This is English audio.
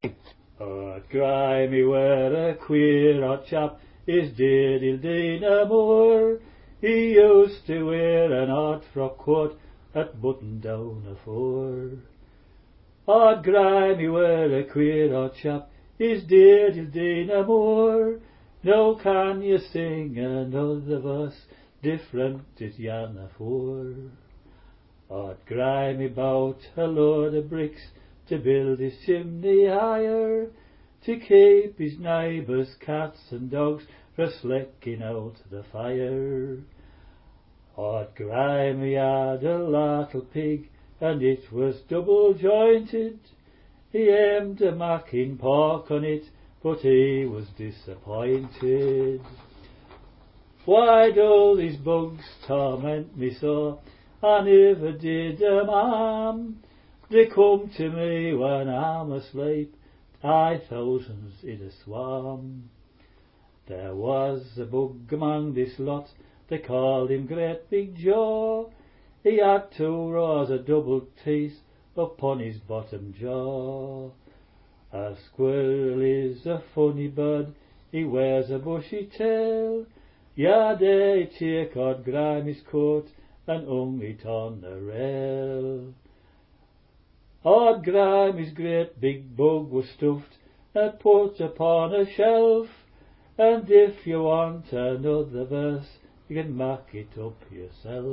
Ard Grimy were a queer old chap, his diddle dee no more. He used to wear an odd frock coat at button down afore. Ard Grimy were a queer old chap, his diddle dee no more. Now can you sing another verse different as yan afore? Ard Grimy bought a load of bricks to build his chimney higher, to keep his neighbours' cats and dogs frae slecking out the fire. Ard Grimy had a little pig, and it was double jointed. He aimed a macking pork on it, but he was disappointed. Why do these bugs torment me so? I never did them harm. They come to me when I'm asleep, thousands in a swarm. There was a bug among this lot, they called him Great Big Joe. He had 2 rows of double teeth upon his bottom jaw. A squirrel is a funny bird, he wears a bushy tail. Yeah, they take Ard Grimy's coat and hung it on a rail. Ard Grimy's great big bug was stuffed and put upon a shelf, and if you want another verse, you can mark it up yourself.